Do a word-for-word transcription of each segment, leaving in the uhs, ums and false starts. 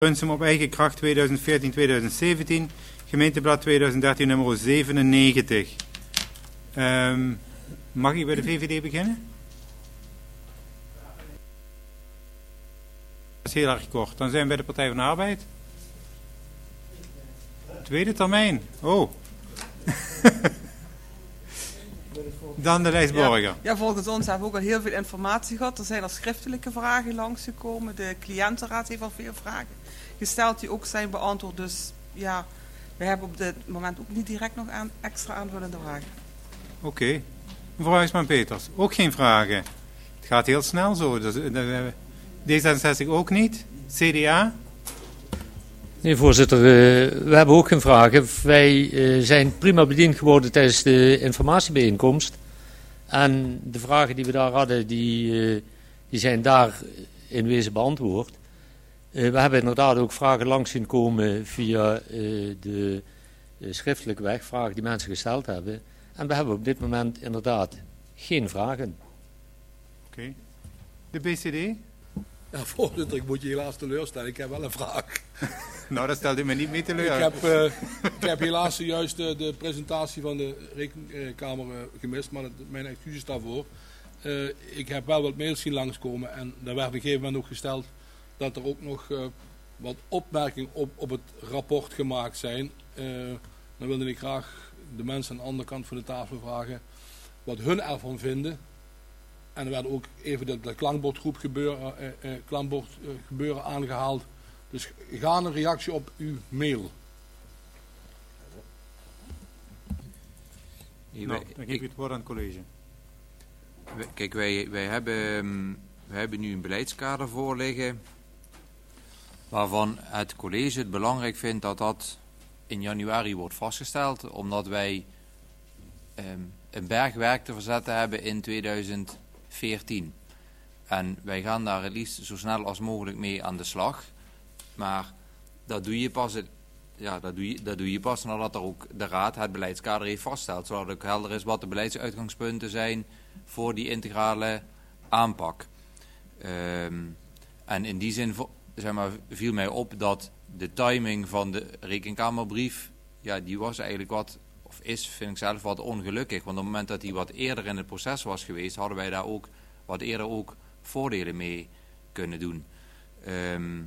Bunsum op eigen kracht tweeduizend veertien tweeduizend zeventien, gemeenteblad tweeduizend dertien nummer zevenennegentig. Um, mag ik bij de V V D beginnen? Dat is heel erg kort. Dan zijn we bij de Partij van de Arbeid. Tweede termijn. Oh. Dan de lijstborger. Ja, ja, volgens ons hebben we ook al heel veel informatie gehad. Er zijn al schriftelijke vragen langsgekomen. De cliëntenraad heeft al veel vragen gesteld die ook zijn beantwoord. Dus ja, we hebben op dit moment ook niet direct nog aan extra aanvullende vragen. Oké. Okay. Mevrouw Huisman-Peters, ook geen vragen. Het gaat heel snel zo. Dus, D zesenzestig ook niet. C D A? Nee, voorzitter, uh, we hebben ook geen vragen. Wij uh, zijn prima bediend geworden tijdens de informatiebijeenkomst. En de vragen die we daar hadden, die, uh, die zijn daar in wezen beantwoord. Uh, we hebben inderdaad ook vragen langs zien komen via uh, de uh, schriftelijke weg, vragen die mensen gesteld hebben. En we hebben op dit moment inderdaad geen vragen. Oké. Okay. De B C D? Ja, voorzitter, ik moet je helaas teleurstellen. Ik heb wel een vraag. Nou, dat stelt u me niet mee teleur. Ik heb, uh, ik heb helaas juist de, de presentatie van de Rekenkamer uh, gemist, maar het, mijn excuses daarvoor. Uh, ik heb wel wat mails zien langskomen en daar werd op een gegeven moment ook gesteld dat er ook nog uh, wat opmerkingen op, op het rapport gemaakt zijn. Uh, dan wilde ik graag de mensen aan de andere kant van de tafel vragen wat hun ervan vinden. En er werd ook even de, de klankbordgroep gebeuren, uh, uh, klankbord, uh, gebeuren aangehaald. Dus ga een reactie op uw mail. Nee, nou, dan geef ik het woord aan het college. Kijk, wij, wij, hebben, wij hebben nu een beleidskader voor liggen, waarvan het college het belangrijk vindt dat dat in januari wordt vastgesteld, omdat wij um, een berg werk te verzetten hebben in tweeduizend veertien. En wij gaan daar het liefst zo snel als mogelijk mee aan de slag. Maar dat doe je pas, het, ja, dat doe je, dat doe je pas nadat er ook de Raad het beleidskader heeft vastgesteld. Zodat het ook helder is wat de beleidsuitgangspunten zijn voor die integrale aanpak. Um, en in die zin zeg maar, viel mij op dat de timing van de Rekenkamerbrief, ja, die was eigenlijk wat, of is, vind ik zelf, wat ongelukkig. Want op het moment dat die wat eerder in het proces was geweest, hadden wij daar ook wat eerder ook voordelen mee kunnen doen. Um,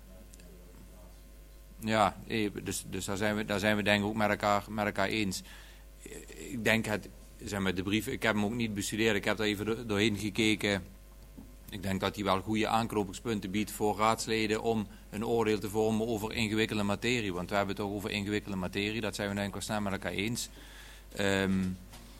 Ja, dus, dus daar, zijn we, daar zijn we denk ik ook met elkaar, met elkaar eens. Ik denk het, zeg maar, de brief, ik heb hem ook niet bestudeerd, ik heb er even doorheen gekeken. Ik denk dat hij wel goede aanknopingspunten biedt voor raadsleden om een oordeel te vormen over ingewikkelde materie. Want we hebben het toch over ingewikkelde materie, dat zijn we denk ik wel snel met elkaar eens. Um,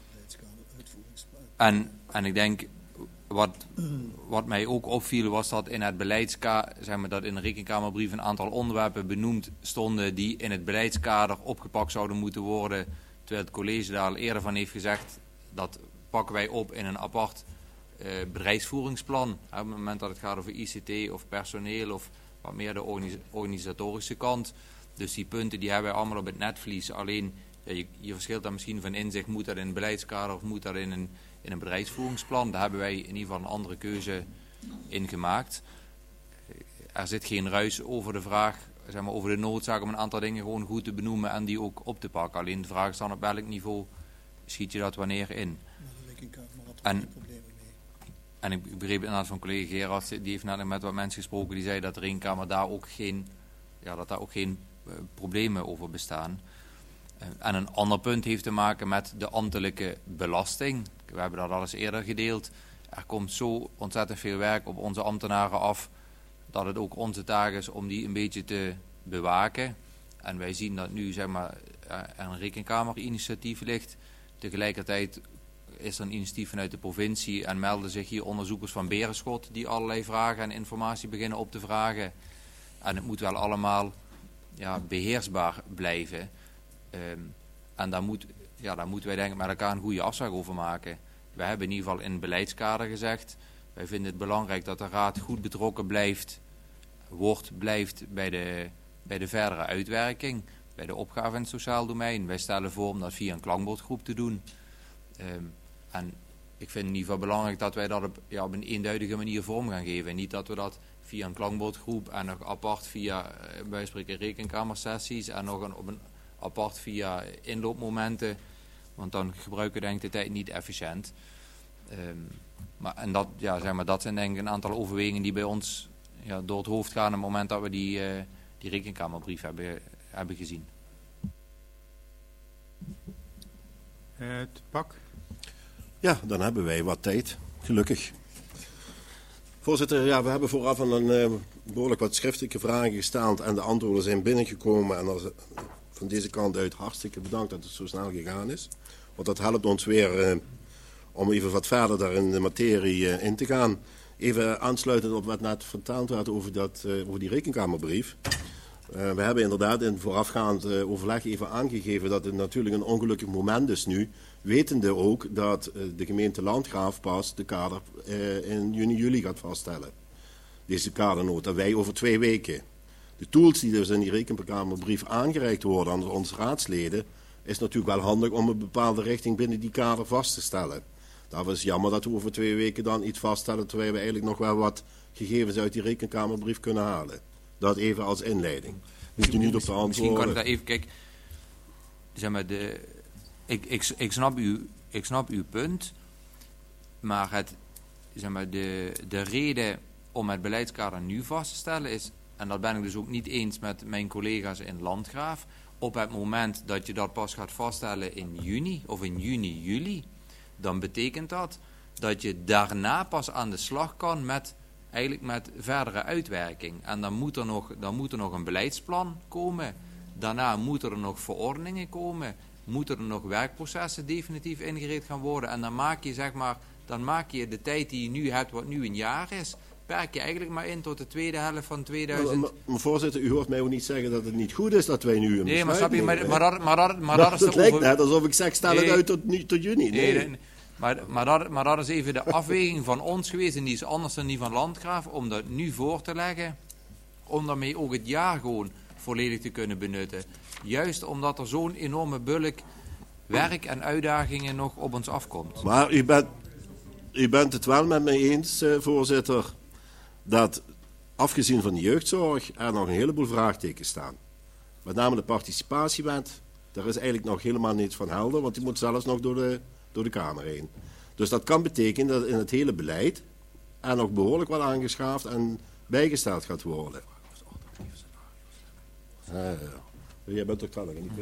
en, en ik denk, wat, wat mij ook opviel was dat in het beleidskader, zeg maar, dat in de Rekenkamerbrief een aantal onderwerpen benoemd stonden die in het beleidskader opgepakt zouden moeten worden. Terwijl het college daar al eerder van heeft gezegd, dat pakken wij op in een apart uh, bedrijfsvoeringsplan. Op het moment dat het gaat over I C T of personeel of wat meer de organis- organisatorische kant. Dus die punten die hebben wij allemaal op het netvlies. Alleen, ja, je, je verschilt dan misschien van inzicht, moet dat in een beleidskader of moet dat in een in een bedrijfsvoeringsplan. Daar hebben wij in ieder geval een andere keuze in gemaakt. Er zit geen ruis over de vraag, zeg maar, over de noodzaak om een aantal dingen gewoon goed te benoemen en die ook op te pakken. Alleen de vraag is dan op welk niveau schiet je dat wanneer in. En, en ik begreep inderdaad van collega Gerard, die heeft net met wat mensen gesproken, die zei dat de Rekenkamer daar ook geen, ja, dat daar ook geen uh, problemen over bestaan. Uh, en een ander punt heeft te maken met de ambtelijke belasting. We hebben dat al eens eerder gedeeld. Er komt zo ontzettend veel werk op onze ambtenaren af, dat het ook onze taak is om die een beetje te bewaken. En wij zien dat nu, zeg maar, er een rekenkamerinitiatief ligt. Tegelijkertijd is er een initiatief vanuit de provincie en melden zich hier onderzoekers van Berenschot die allerlei vragen en informatie beginnen op te vragen. En het moet wel allemaal, ja, beheersbaar blijven. Um, en daar, moet, ja, daar moeten wij denk ik met elkaar een goede afspraak over maken. Wij hebben in ieder geval in het beleidskader gezegd, wij vinden het belangrijk dat de Raad goed betrokken blijft, wordt, blijft bij de, bij de verdere uitwerking, bij de opgave in het sociaal domein. Wij stellen voor om dat via een klankbordgroep te doen. Um, en ik vind in ieder geval belangrijk dat wij dat op, ja, op een eenduidige manier vorm gaan geven. En niet dat we dat via een klankbordgroep en nog apart via, uh, bij spreken, rekenkamersessies en nog een, op een apart via inloopmomenten. Want dan gebruiken we denk ik de tijd niet efficiënt. Um, maar, en dat, ja, zeg maar, dat zijn denk ik een aantal overwegingen die bij ons ja, door het hoofd gaan op het moment dat we die, uh, die rekenkamerbrief hebben, hebben gezien. Uh, het pak. Ja, dan hebben wij wat tijd, gelukkig. Voorzitter, ja, we hebben vooraf een uh, behoorlijk wat schriftelijke vragen gesteld en de antwoorden zijn binnengekomen. En als, van deze kant uit hartstikke bedankt dat het zo snel gegaan is. Want dat helpt ons weer uh, om even wat verder daar in de materie uh, in te gaan. Even aansluitend op wat net verteld werd over, dat, uh, over die rekenkamerbrief. Uh, we hebben inderdaad in voorafgaand uh, overleg even aangegeven dat het natuurlijk een ongelukkig moment is nu. Wetende ook dat uh, de gemeente Landgraaf pas de kader uh, in juni, juli gaat vaststellen. Deze kadernota, wij over twee weken. De tools die dus in die rekenkamerbrief aangereikt worden aan onze raadsleden, is natuurlijk wel handig om een bepaalde richting binnen die kader vast te stellen. Daarom is het jammer dat we over twee weken dan iets vaststellen, terwijl we eigenlijk nog wel wat gegevens uit die rekenkamerbrief kunnen halen. Dat even als inleiding. Moet je niet op de antwoorden. Misschien kan ik daar even kijken. Zeg maar, de, ik, ik, ik, snap uw, ik snap uw punt, maar, het, zeg maar de, de reden om het beleidskader nu vast te stellen is, en dat ben ik dus ook niet eens met mijn collega's in Landgraaf, op het moment dat je dat pas gaat vaststellen in juni of in juni, juli, dan betekent dat dat je daarna pas aan de slag kan met, eigenlijk met verdere uitwerking. En dan moet er nog, dan moet er nog een beleidsplan komen. Daarna moeten er nog verordeningen komen. Moeten er nog werkprocessen definitief ingericht gaan worden. En dan maak je, zeg maar, dan maak je de tijd die je nu hebt, wat nu een jaar is, perk je eigenlijk maar in tot de tweede helft van tweeduizend. Maar, maar, maar voorzitter, u hoort mij ook niet zeggen dat het niet goed is dat wij nu een nee, besluit maar, nemen. je, maar, maar, dat, maar, dat, maar dat, dat is het de lijkt over... net alsof ik zeg, stel nee, het uit tot, nu, tot juni. Nee, nee, nee. Maar, maar, dat, maar dat is even de afweging van ons geweest en die is anders dan die van Landgraaf, om dat nu voor te leggen, om daarmee ook het jaar gewoon volledig te kunnen benutten. Juist omdat er zo'n enorme bulk werk en uitdagingen nog op ons afkomt. Maar u bent, u bent het wel met mij eens, uh, voorzitter, dat afgezien van de jeugdzorg er nog een heleboel vraagtekens staan. Met name de participatiewet, daar is eigenlijk nog helemaal niets van helder, want die moet zelfs nog door de, door de Kamer heen. Dus dat kan betekenen dat in het hele beleid er nog behoorlijk wat aangeschaafd en bijgesteld gaat worden. Uh, jij bent toch tellig, niet?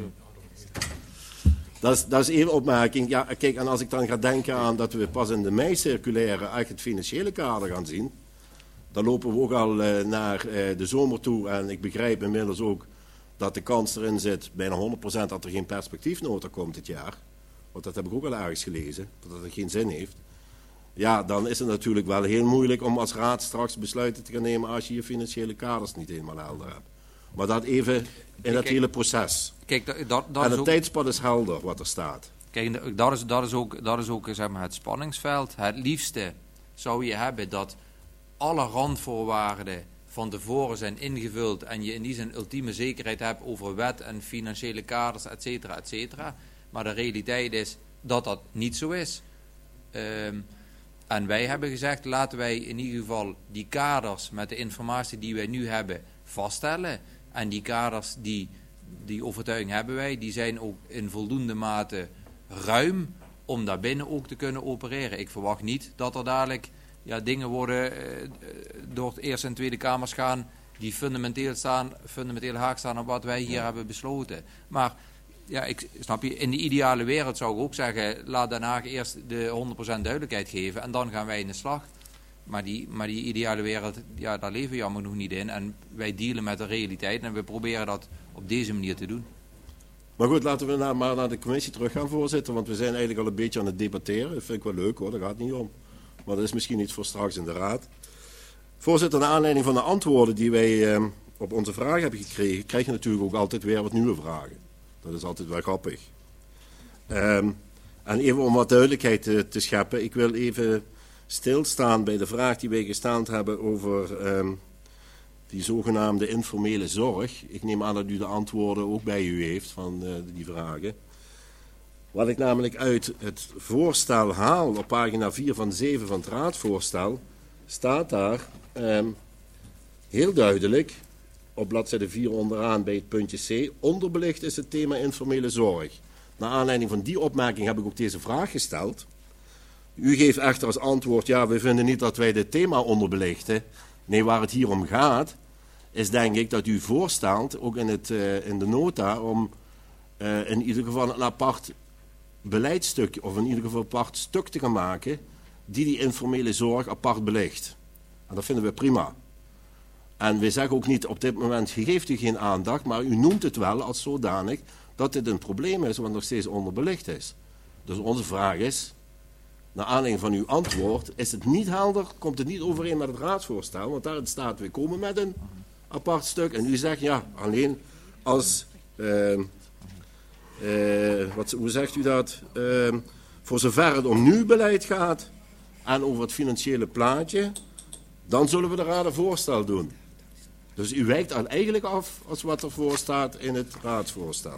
Dat is, dat is één opmerking. Ja, kijk, en als ik dan ga denken aan dat we pas in de mei-circulaire echt het financiële kader gaan zien, dan lopen we ook al uh, naar uh, de zomer toe. En ik begrijp inmiddels ook dat de kans erin zit, bijna honderd procent, dat er geen perspectiefnota komt dit jaar. Want dat heb ik ook al ergens gelezen, dat het geen zin heeft. Ja, dan is het natuurlijk wel heel moeilijk om als raad straks besluiten te gaan nemen als je je financiële kaders niet helemaal helder hebt. Maar dat even in kijk, het hele proces. Kijk, dat, dat, dat en het ook, tijdspad is helder wat er staat. Kijk, dat is, dat is ook, dat is ook zeg maar, het spanningsveld. Het liefste zou je hebben dat alle randvoorwaarden van tevoren zijn ingevuld en je in die zin ultieme zekerheid hebt over wet en financiële kaders, et cetera, et cetera. Maar de realiteit is dat dat niet zo is. Um, en wij hebben gezegd, laten wij in ieder geval die kaders met de informatie die wij nu hebben vaststellen. En die kaders, die, die overtuiging hebben wij, die zijn ook in voldoende mate ruim om daarbinnen ook te kunnen opereren. Ik verwacht niet dat er dadelijk ja, dingen worden uh, door het Eerste en Tweede Kamers gaan die fundamenteel staan, fundamenteel haak staan op wat wij hier hebben besloten. Maar ja, ik snap je, in de ideale wereld zou ik ook zeggen, laat Den Haag eerst de honderd procent duidelijkheid geven en dan gaan wij in de slag. Maar die, maar die ideale wereld, ja, daar leven we jammer nog niet in. En wij dealen met de realiteit en we proberen dat op deze manier te doen. Maar goed, laten we nou maar naar de commissie terug gaan, voorzitter. Want we zijn eigenlijk al een beetje aan het debatteren. Dat vind ik wel leuk hoor, daar gaat het niet om. Maar dat is misschien iets voor straks in de raad. Voorzitter, naar aanleiding van de antwoorden die wij eh, op onze vragen hebben gekregen, krijg je natuurlijk ook altijd weer wat nieuwe vragen. Dat is altijd wel grappig. Um, en even om wat duidelijkheid te, te scheppen, ik wil even stilstaan bij de vraag die wij gesteld hebben over um, die zogenaamde informele zorg. Ik neem aan dat u de antwoorden ook bij u heeft van uh, die vragen. Wat ik namelijk uit het voorstel haal op pagina vier van zeven van het raadsvoorstel, staat daar um, heel duidelijk op bladzijde vier onderaan bij het puntje C. Onderbelicht is het thema informele zorg. Naar aanleiding van die opmerking heb ik ook deze vraag gesteld. U geeft echter als antwoord, ja, we vinden niet dat wij dit thema onderbelichten. Nee, waar het hier om gaat, is denk ik dat u voorstelt, ook in, het, uh, in de nota, om uh, in ieder geval een apart beleidstuk, of in ieder geval een apart stuk te gaan maken, die die informele zorg apart belicht. En dat vinden we prima. En we zeggen ook niet op dit moment, geeft u geen aandacht, maar u noemt het wel als zodanig dat dit een probleem is, wat nog steeds onderbelicht is. Dus onze vraag is, naar aanleiding van uw antwoord, is het niet helder, komt het niet overeen met het raadsvoorstel, want daarin staat, we komen met een apart stuk. En u zegt, ja, alleen als, uh, uh, wat, hoe zegt u dat, uh, voor zover het om nu beleid gaat en over het financiële plaatje, dan zullen we de raad een voorstel doen. Dus u wijkt al eigenlijk af als wat er voor staat in het raadsvoorstel.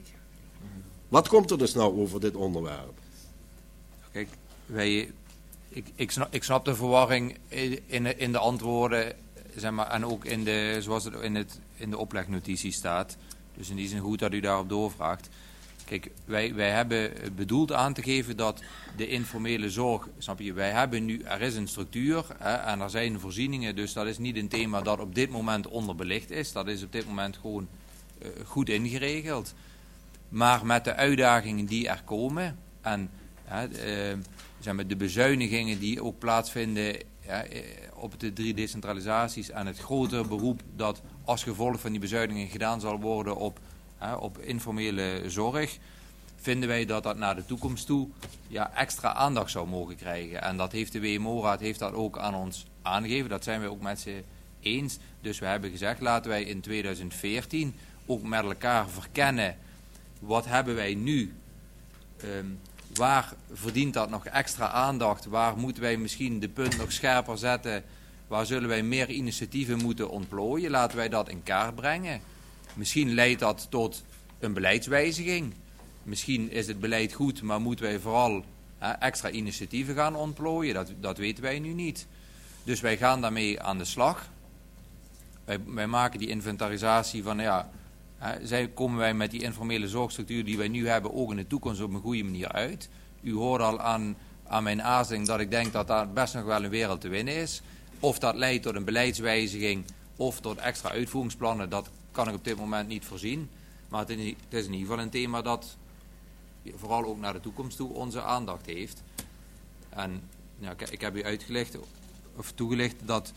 Wat komt er dus nou over dit onderwerp? Kijk, wij, ik, ik, snap, ik snap de verwarring in, in, in de antwoorden, zeg maar, en ook in de, zoals het in, het in de oplegnotitie staat. Dus in die zin goed dat u daarop doorvraagt. Kijk, wij, wij hebben bedoeld aan te geven dat de informele zorg, snap je, wij hebben nu, er is een structuur hè, en er zijn voorzieningen, dus dat is niet een thema dat op dit moment onderbelicht is. Dat is op dit moment gewoon uh, goed ingeregeld. Maar met de uitdagingen die er komen en hè, uh, zeg maar, de bezuinigingen die ook plaatsvinden ja, op de drie decentralisaties en het grotere beroep dat als gevolg van die bezuinigingen gedaan zal worden op Hè, op informele zorg, vinden wij dat dat naar de toekomst toe ja, extra aandacht zou mogen krijgen. En dat heeft de W M O-raad heeft dat ook aan ons aangegeven. Dat zijn wij ook met ze eens. Dus we hebben gezegd, laten wij in tweeduizend veertien ook met elkaar verkennen, wat hebben wij nu? Um, waar verdient dat nog extra aandacht? Waar moeten wij misschien de punt nog scherper zetten? Waar zullen wij meer initiatieven moeten ontplooien? Laten wij dat in kaart brengen. Misschien leidt dat tot een beleidswijziging. Misschien is het beleid goed, maar moeten wij vooral hè, extra initiatieven gaan ontplooien. Dat, dat weten wij nu niet. Dus wij gaan daarmee aan de slag. Wij, wij maken die inventarisatie van, ja, hè, zij, komen wij met die informele zorgstructuur die wij nu hebben ook in de toekomst op een goede manier uit. U hoort al aan, aan mijn aarzeling dat ik denk dat daar best nog wel een wereld te winnen is. Of dat leidt tot een beleidswijziging of tot extra uitvoeringsplannen, dat kan ik op dit moment niet voorzien. Maar het is in ieder geval een thema dat vooral ook naar de toekomst toe onze aandacht heeft. En ja, ik heb u uitgelegd, of toegelicht, dat,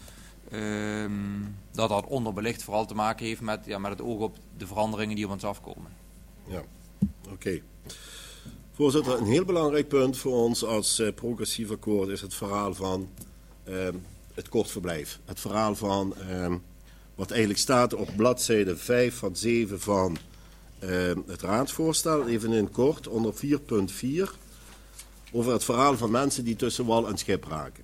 um, dat dat onderbelicht vooral te maken heeft met, ja, met het oog op de veranderingen die op ons afkomen. Ja, oké. Okay. Voorzitter, een heel belangrijk punt voor ons als uh, progressief akkoord is het verhaal van uh, het kortverblijf. Het verhaal van Uh, wat eigenlijk staat op bladzijde vijf van zeven van uh, het raadsvoorstel, even in kort, onder vier punt vier, over het verhaal van mensen die tussen wal en schip raken.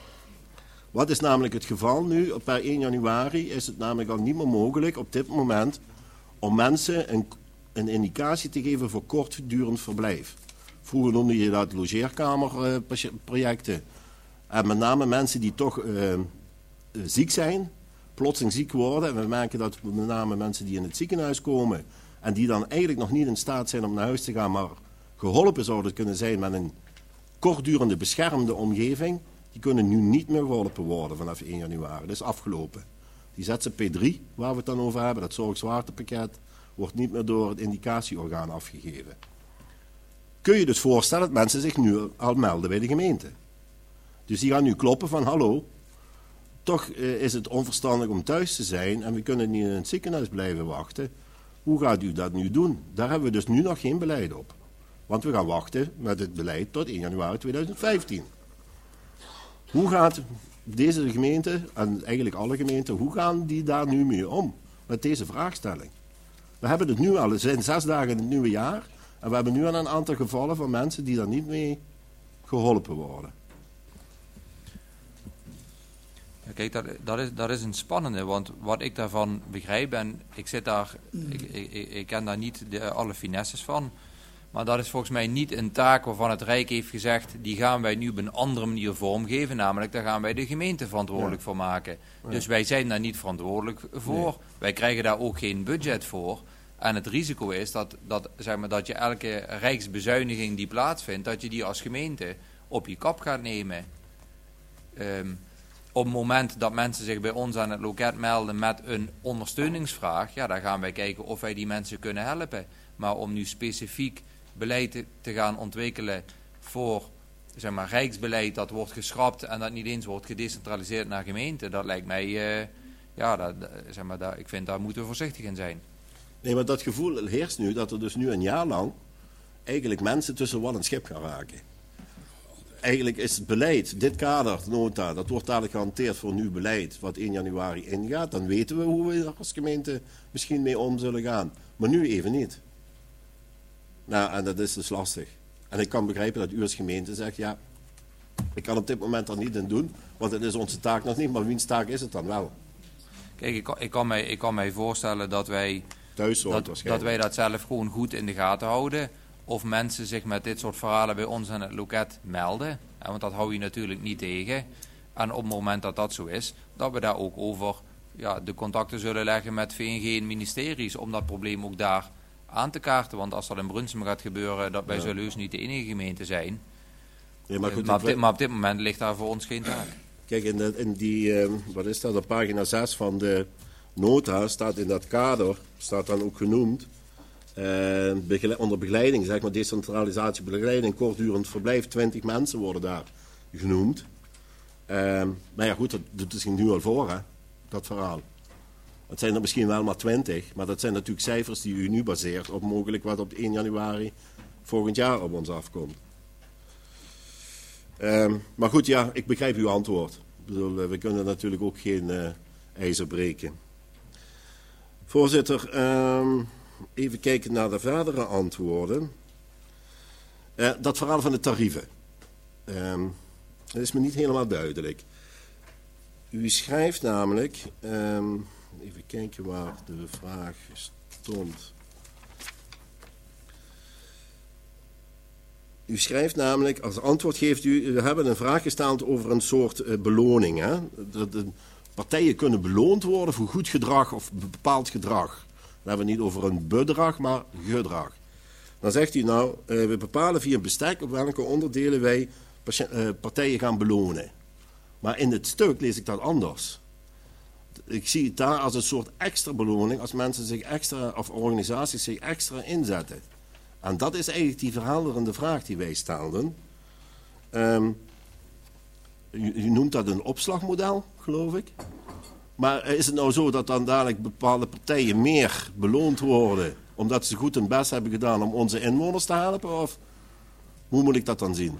Wat is namelijk het geval nu? Per één januari is het namelijk al niet meer mogelijk op dit moment om mensen een, een indicatie te geven voor kortdurend verblijf. Vroeger noemde je dat logeerkamerprojecten. En met name mensen die toch uh, uh, ziek zijn, plotseling ziek worden. En we merken dat met name mensen die in het ziekenhuis komen en die dan eigenlijk nog niet in staat zijn om naar huis te gaan, maar geholpen zouden kunnen zijn met een kortdurende beschermde omgeving, die kunnen nu niet meer geholpen worden vanaf één januari. Dat is afgelopen. Die Z Z P drie, waar we het dan over hebben, dat zorgzwaartepakket, wordt niet meer door het indicatieorgaan afgegeven. Kun je dus voorstellen dat mensen zich nu al melden bij de gemeente. Dus die gaan nu kloppen van hallo, toch uh, is het onverstandig om thuis te zijn en we kunnen niet in het ziekenhuis blijven wachten. Hoe gaat u dat nu doen? Daar hebben we dus nu nog geen beleid op. Want we gaan wachten met het beleid tot één januari tweeduizend vijftien. Hoe gaat deze gemeente, en eigenlijk alle gemeenten, hoe gaan die daar nu mee om? Met deze vraagstelling. We hebben het nu al, het zijn zes dagen in het nieuwe jaar. En we hebben nu al een aantal gevallen van mensen die daar niet mee geholpen worden. Ja, kijk, dat, dat, is, dat is een spannende, want wat ik daarvan begrijp, en ik zit daar, ik, ik, ik ken daar niet de, alle finesses van, Maar dat is volgens mij niet een taak waarvan het Rijk heeft gezegd, die gaan wij nu op een andere manier vormgeven. Namelijk, daar gaan wij de gemeente verantwoordelijk ja. voor maken. Ja. Dus wij zijn daar niet verantwoordelijk voor. Nee. Wij krijgen daar ook geen budget voor. En het risico is dat, dat, zeg maar, dat je elke rijksbezuiniging die plaatsvindt, dat je die als gemeente op je kap gaat nemen. Um, op het moment dat mensen zich bij ons aan het loket melden met een ondersteuningsvraag, ja, dan gaan wij kijken of wij die mensen kunnen helpen. Maar om nu specifiek beleid te, te gaan ontwikkelen voor, zeg maar, rijksbeleid dat wordt geschrapt en dat niet eens wordt gedecentraliseerd naar gemeenten, dat lijkt mij, uh, ja, dat, zeg maar, dat, ik vind daar moeten we voorzichtig in zijn. Nee, maar dat gevoel heerst nu, dat er dus nu een jaar lang eigenlijk mensen tussen wal en schip gaan raken. Eigenlijk is het beleid, dit kader, nota, dat wordt dadelijk gehanteerd voor nieuw beleid, wat één januari ingaat. Dan weten we hoe we als gemeente misschien mee om zullen gaan. Maar nu even niet. Nou, en dat is dus lastig. En ik kan begrijpen dat u als gemeente zegt, ja, ik kan op dit moment er niet in doen, want het is onze taak nog niet, maar wiens taak is het dan wel? Kijk, ik kan, ik kan, mij, ik kan mij voorstellen dat wij Thuis dat, dat wij dat zelf gewoon goed in de gaten houden. Of mensen zich met dit soort verhalen bij ons aan het loket melden. Ja, want dat hou je natuurlijk niet tegen. En op het moment dat dat zo is, dat we daar ook over ja, de contacten zullen leggen met V N G en ministeries. Om dat probleem ook daar aan te kaarten. Want als dat in Brunsum gaat gebeuren, dat wij ja. zullen heus niet de enige gemeente zijn. Ja, maar, goed, maar, op dit, maar op dit moment ligt daar voor ons geen taak. Kijk, in, de, in die, uh, wat is dat, op pagina zes van de nota staat in dat kader, staat dan ook genoemd, uh, begele- onder begeleiding, zeg maar, decentralisatie, begeleiding, kortdurend verblijf, twintig mensen worden daar genoemd. Uh, maar ja, goed, dat doet zich nu al voor, hè, dat verhaal. Het zijn er misschien wel maar twintig, maar dat zijn natuurlijk cijfers die u nu baseert op mogelijk wat op één januari volgend jaar op ons afkomt. Uh, maar goed, ja, ik begrijp uw antwoord. Ik bedoel, uh, we kunnen natuurlijk ook geen uh, ijzer breken. Voorzitter, uh, even kijken naar de verdere antwoorden. Uh, dat verhaal van de tarieven. Uh, dat is me niet helemaal duidelijk. U schrijft namelijk, uh, even kijken waar de vraag stond. U schrijft namelijk, als antwoord geeft u, we hebben een vraag gesteld over een soort uh, beloning. Hè? Dat de partijen kunnen beloond worden voor goed gedrag of bepaald gedrag. Dan hebben we het niet over een bedrag, maar gedrag. Dan zegt u nou, uh, we bepalen via een bestek op welke onderdelen wij uh, partijen gaan belonen. Maar in het stuk lees ik dat anders. Ik zie het daar als een soort extra beloning als mensen zich extra, of organisaties zich extra inzetten. En dat is eigenlijk die verhelderende vraag die wij stelden. Um, u, u noemt dat een opslagmodel, geloof ik. Maar is het nou zo dat dan dadelijk bepaalde partijen meer beloond worden omdat ze goed hun best hebben gedaan om onze inwoners te helpen? Of hoe moet ik dat dan zien?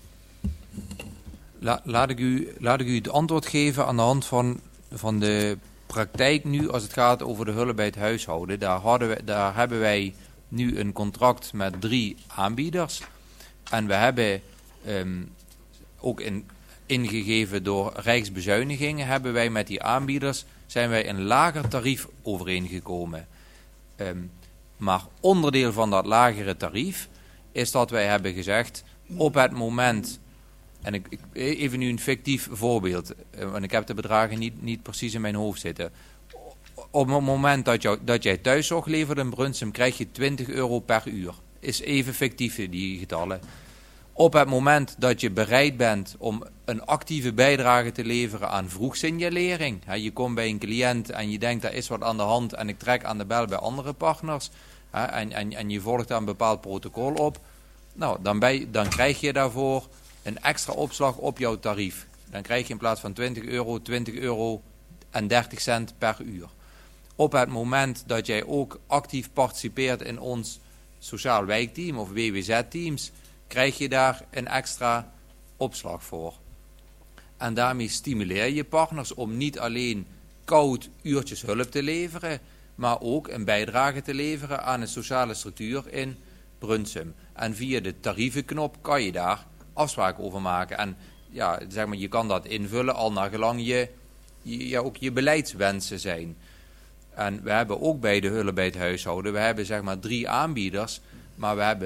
La, laat, ik u, laat ik u het antwoord geven aan de hand van, van de praktijk nu als het gaat over de hulp bij het huishouden. Daar, hadden we, daar hebben wij nu een contract met drie aanbieders. En we hebben um, ook in, ingegeven door rijksbezuinigingen, hebben wij met die aanbieders, zijn wij een lager tarief overeengekomen. Um, maar onderdeel van dat lagere tarief is dat wij hebben gezegd, op het moment, en ik, ik, even nu een fictief voorbeeld, want ik heb de bedragen niet, niet precies in mijn hoofd zitten. Op het moment dat, jou, dat jij thuiszorg levert in Brunsum, krijg je twintig euro per uur. Is even fictief, die getallen. Op het moment dat je bereid bent om een actieve bijdrage te leveren aan vroegsignalering. Hè, je komt bij een cliënt en je denkt, er is wat aan de hand en ik trek aan de bel bij andere partners. Hè, en, en, en je volgt daar een bepaald protocol op. Nou, dan, bij, dan krijg je daarvoor een extra opslag op jouw tarief. Dan krijg je in plaats van twintig euro, twintig euro en dertig cent per uur. Op het moment dat jij ook actief participeert in ons sociaal wijkteam of W W Z-teams, krijg je daar een extra opslag voor. En daarmee stimuleer je partners om niet alleen koud uurtjes hulp te leveren, maar ook een bijdrage te leveren aan een sociale structuur in Brunsum. En via de tarievenknop kan je daar afspraken over maken. En ja, zeg maar, je kan dat invullen al naar gelang je, je, ja, ook je beleidswensen zijn. En we hebben ook bij de hulp bij het huishouden, we hebben zeg maar drie aanbieders, maar we hebben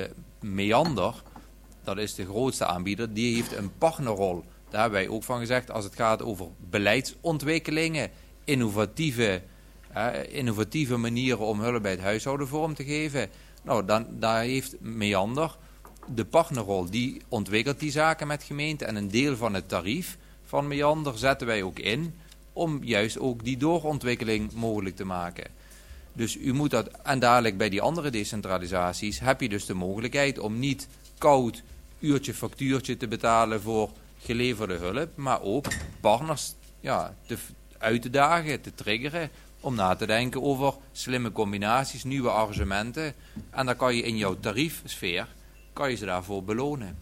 Meander, dat is de grootste aanbieder, die heeft een partnerrol. Daar hebben wij ook van gezegd, als het gaat over beleidsontwikkelingen, innovatieve, eh, innovatieve manieren om hulp bij het huishouden vorm te geven. Nou, dan, daar heeft Meander de partnerrol. Die ontwikkelt die zaken met gemeenten en een deel van het tarief van Meander zetten wij ook in om juist ook die doorontwikkeling mogelijk te maken. Dus u moet dat, en dadelijk bij die andere decentralisaties heb je dus de mogelijkheid om niet koud uurtje factuurtje te betalen voor geleverde hulp, maar ook partners ja, te, uit te dagen, te triggeren, om na te denken over slimme combinaties, nieuwe arrangementen. En dan kan je in jouw tariefsfeer, kan je ze daarvoor belonen.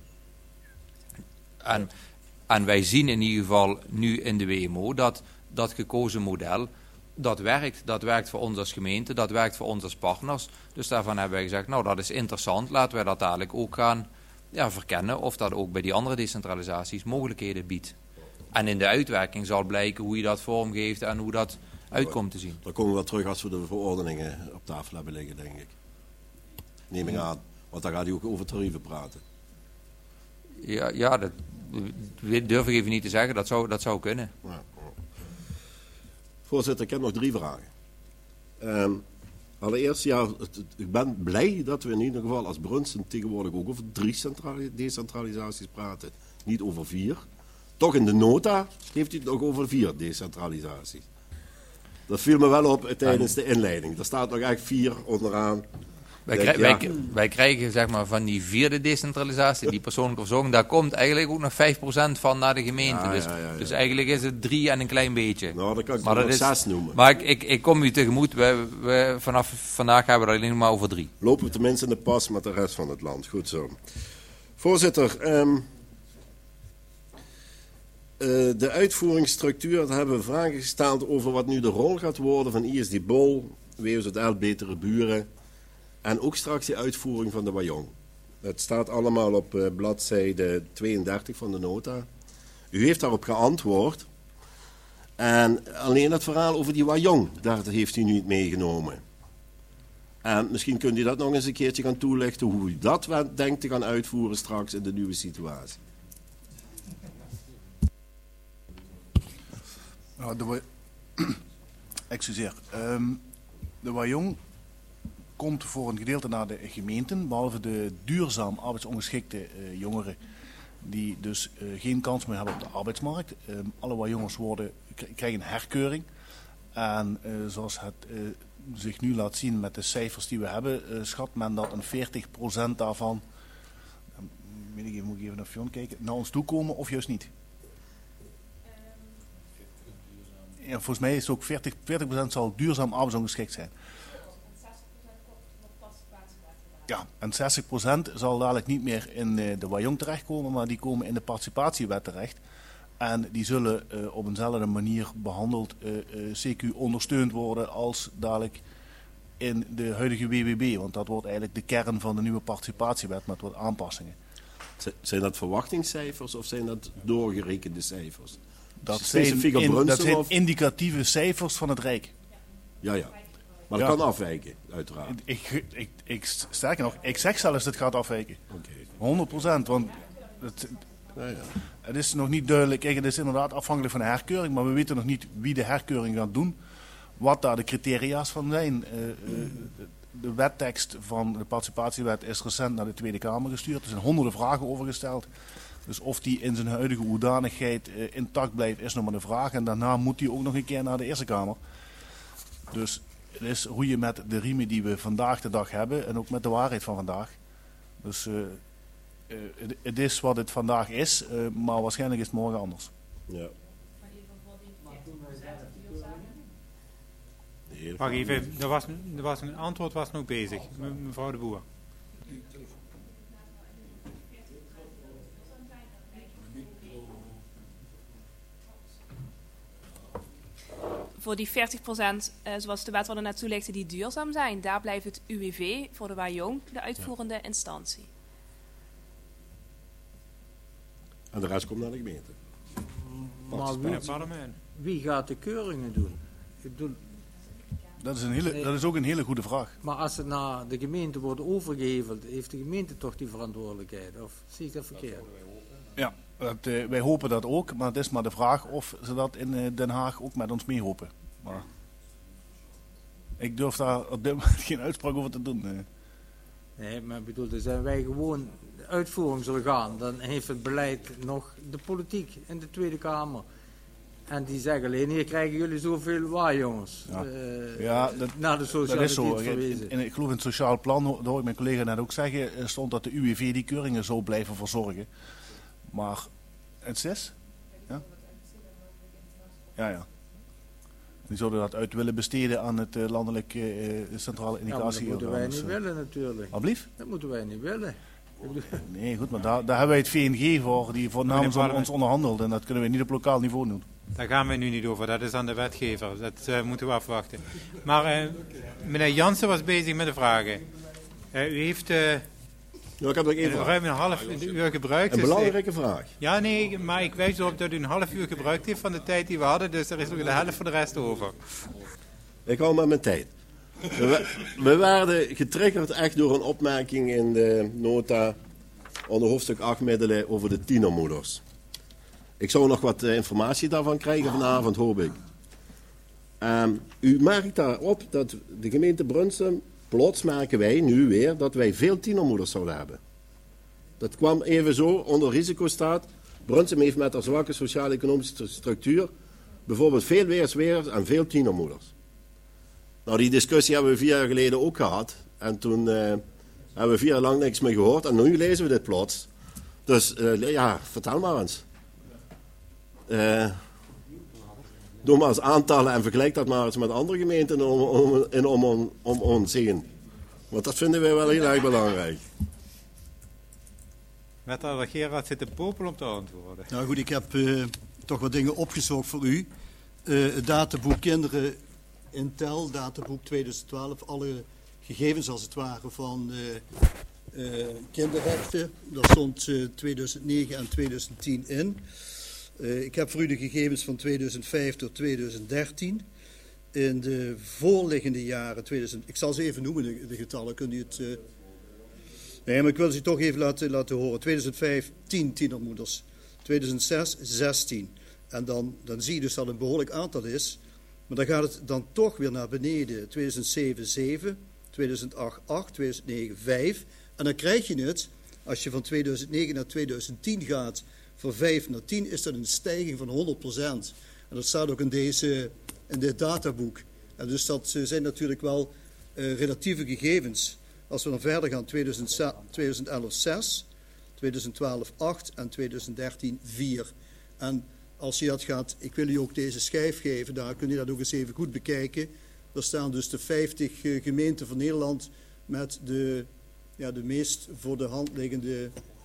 En, en wij zien in ieder geval nu in de W M O dat dat gekozen model, dat werkt. Dat werkt voor ons als gemeente, dat werkt voor ons als partners. Dus daarvan hebben wij gezegd, nou dat is interessant, laten wij dat dadelijk ook gaan ja, verkennen of dat ook bij die andere decentralisaties mogelijkheden biedt. En in de uitwerking zal blijken hoe je dat vormgeeft en hoe dat uitkomt te zien. Dan komen we wel terug als we de verordeningen op tafel hebben liggen, denk ik. Neem ik aan. Want dan gaat hij ook over tarieven praten. Ja, ja dat durf ik even niet te zeggen. Dat zou, dat zou kunnen. Ja. Voorzitter, ik heb nog drie vragen. Um, allereerst, ja, het, het, ik ben blij dat we in ieder geval als Brunssen tegenwoordig ook over drie decentralisaties praten. Niet over vier. Toch in de nota heeft u het nog over vier decentralisaties. Dat viel me wel op tijdens de inleiding. Er staat nog echt vier onderaan. Wij, Denk, krij- ja. wij, wij krijgen zeg maar, van die vierde decentralisatie, die persoonlijke verzorging, daar komt eigenlijk ook nog vijf procent van naar de gemeente. Ja, dus, ja, ja, ja. dus eigenlijk is het drie en een klein beetje. Nou, dan kan ik Maar het dat nog is- zes noemen. Maar ik, ik, ik kom u tegemoet, we, we, vanaf vandaag hebben we er alleen nog maar over drie. Lopen we tenminste in de pas met de rest van het land. Goed zo. Voorzitter, um, uh, de uitvoeringsstructuur, daar hebben we vragen gesteld over wat nu de rol gaat worden van I S D Bol, W O Z L, Betere Buren en ook straks die uitvoering van de Wajong. Het staat allemaal op uh, bladzijde tweeëndertig van de nota. U heeft daarop geantwoord en alleen het verhaal over die Wajong, daar heeft u niet meegenomen. En misschien kunt u dat nog eens een keertje gaan toelichten hoe u dat denkt te gaan uitvoeren straks in de nieuwe situatie. Nou, de, wa- excuseer. Um, de Wajong komt voor een gedeelte naar de gemeenten, behalve de duurzaam arbeidsongeschikte uh, jongeren die dus uh, geen kans meer hebben op de arbeidsmarkt. Um, alle Wajongers worden, k- krijgen een herkeuring. En uh, zoals het uh, zich nu laat zien met de cijfers die we hebben, uh, schat men dat een veertig procent daarvan, uh, weet ik even, moet ik even naar Fion kijken, naar ons toe komen of juist niet. Ja, volgens mij is het ook veertig procent zal duurzaam arbeidsongeschikt zijn. Ja, en zestig procent zal dadelijk niet meer in uh, de Wajong terechtkomen, maar die komen in de participatiewet terecht. En die zullen uh, op eenzelfde manier behandeld, uh, uh, C Q ondersteund worden als dadelijk in de huidige W W B. Want dat wordt eigenlijk de kern van de nieuwe participatiewet met wat aanpassingen. Z- Zijn dat verwachtingscijfers of zijn dat doorgerekende cijfers? Dat zijn, Specifiek op in, dat Brunssum zijn of- indicatieve cijfers van het Rijk. Ja, ja. Maar dat Ja. kan afwijken, uiteraard. Ik, ik, ik, sterker nog, ik zeg zelfs dat het gaat afwijken. Oké. honderd procent, want het, Ja, ja. het is nog niet duidelijk. Kijk, het is inderdaad afhankelijk van de herkeuring, maar we weten nog niet wie de herkeuring gaat doen. Wat daar de criteria's van zijn. Uh, uh, de wettekst van de participatiewet is recent naar de Tweede Kamer gestuurd. Er zijn honderden vragen over gesteld. Dus of die in zijn huidige hoedanigheid uh, intact blijft, is nog maar de vraag. En daarna moet die ook nog een keer naar de Eerste Kamer. Dus het is hoe je met de riemen die we vandaag de dag hebben en ook met de waarheid van vandaag. Dus uh, uh, het, het is wat het vandaag is, uh, maar waarschijnlijk is het morgen anders. Ja. De heer Wacht van- even, er was, er was een antwoord was nog bezig. Me- Mevrouw de Boer. Voor die veertig procent, uh, zoals de wet er naartoe ligt, die duurzaam zijn, daar blijft het U W V voor de Wajong de uitvoerende instantie. En de rest komt naar de gemeente. Maar Bij wie, het parlement. wie gaat de keuringen doen? Ik bedoel, Dat is, een hele, Nee. dat is ook een hele goede vraag. Maar als het naar de gemeente wordt overgeheveld, heeft de gemeente toch die verantwoordelijkheid? Of zie ik dat verkeerd? Ja, dat, uh, wij hopen dat ook, maar het is maar de vraag of ze dat in uh, Den Haag ook met ons mee hopen. Maar ik durf daar op dit moment geen uitspraak over te doen. Uh. Nee, maar ik bedoel, dan zijn wij gewoon de uitvoering zullen gaan. Dan heeft het beleid nog de politiek in de Tweede Kamer. En die zeggen alleen, hier krijgen jullie zoveel waar, jongens. Ja. Uh, Ja, dat, naar de dat socialiteit is zo. verwezen. In, in, ik geloof in het sociaal plan, dat hoor ik mijn collega net ook zeggen, uh, stond dat de U W V die keuringen zou blijven verzorgen. Maar het zes? Ja? Ja, ja. Die zouden dat uit willen besteden aan het uh, landelijk uh, centrale Ja, maar dat indicatie. moeten wij niet willen natuurlijk. Alblieft? Dat moeten wij niet willen. Nee, goed, maar daar, daar hebben wij het V N G voor, die voor namens Meneer ons onderhandelt. En dat kunnen we niet op lokaal niveau doen. Daar gaan we nu niet over, dat is aan de wetgever. Dat uh, moeten we afwachten. Maar uh, meneer Jansen was bezig met de vragen. Uh, u heeft uh, Ja, ik heb nog één een, vraag. ruim een half uur gebruikt. Een dus, belangrijke vraag. Ja, nee, maar ik wijs erop dat u een half uur gebruikt heeft van de tijd die we hadden. Dus er is nog de helft voor de rest over. Ik hou met mijn tijd. We, we werden getriggerd echt door een opmerking in de nota onder hoofdstuk acht middelen over de tienermoeders. Ik zou nog wat uh, informatie daarvan krijgen vanavond, hoop ik. Um, u merkt daarop dat de gemeente Brunsum, plots merken wij nu weer dat wij veel tienermoeders zouden hebben. Dat kwam even zo onder risicostaat. Brunsum heeft met haar zwakke sociaal-economische structuur bijvoorbeeld veel weersweers en veel tienermoeders. Nou, die discussie hebben we vier jaar geleden ook gehad. En toen uh, hebben we vier jaar lang niks meer gehoord. En nu lezen we dit plots. Dus uh, ja, vertel maar eens. Uh, doe maar eens aantallen en vergelijk dat maar eens met andere gemeenten om, om, in, om, om, om ons heen. Want dat vinden wij wel heel erg belangrijk. Wethouder Gerard zit te popelen om te antwoorden. Nou goed, ik heb uh, toch wat dingen opgezocht voor u. Uh, het databoek Kinderen Intel, databoek tweeduizend twaalf, alle gegevens als het ware van uh, uh, kinderrechten. Daar stond uh, tweeduizend negen en tweeduizend tien in. Uh, ik heb voor u de gegevens van tweeduizend vijf tot tweeduizend dertien. In de voorliggende jaren, tweeduizend, ik zal ze even noemen, de, de getallen, kunt u het... Uh, nee, maar ik wil ze toch even laten, laten horen. tweeduizend vijf, tien tienermoeders. tweeduizend zes, zestien. En dan, dan zie je dus dat het een behoorlijk aantal is. Maar dan gaat het dan toch weer naar beneden. tweeduizend zeven, zeven. tweeduizend acht, acht. tweeduizend negen, vijf. En dan krijg je het, als je van tweeduizend negen naar tweeduizend tien gaat, van vijf naar tien, is dat een stijging van honderd procent. En dat staat ook in, deze, in dit databoek. En dus dat zijn natuurlijk wel uh, relatieve gegevens. Als we dan verder gaan, tweeduizend elf, zes. tweeduizend twaalf, acht. En tweeduizend dertien, vier. En als je dat gaat, ik wil u ook deze schijf geven, daar kun je dat ook eens even goed bekijken. Daar staan dus de vijftig uh, gemeenten van Nederland met de, ja, de meest voor de hand liggende